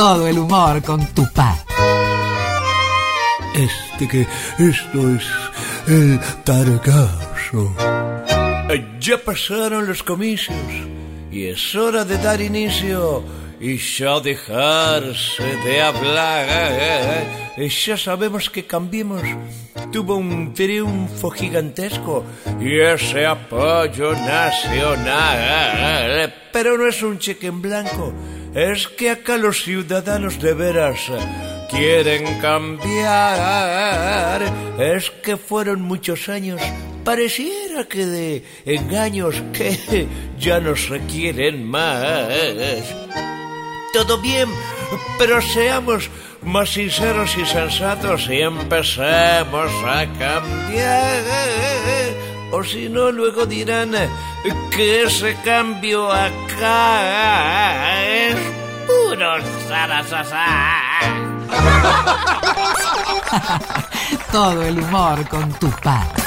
Todo el humor con Tupá. Esto es el Targazo. Ya pasaron los comicios y es hora de dar inicio y ya dejarse de hablar. Ya sabemos que Cambiemos tuvo un triunfo gigantesco y ese apoyo nacional. Pero no es un cheque en blanco, es que acá los ciudadanos de veras quieren cambiar. Es que fueron muchos años, pareciera que de engaños que ya no se quieren más. Todo bien, pero seamos más sinceros y sensatos y empecemos a cambiar. O si no, luego dirán que ese cambio acá es puro zarasasá. Todo el humor con Tupá.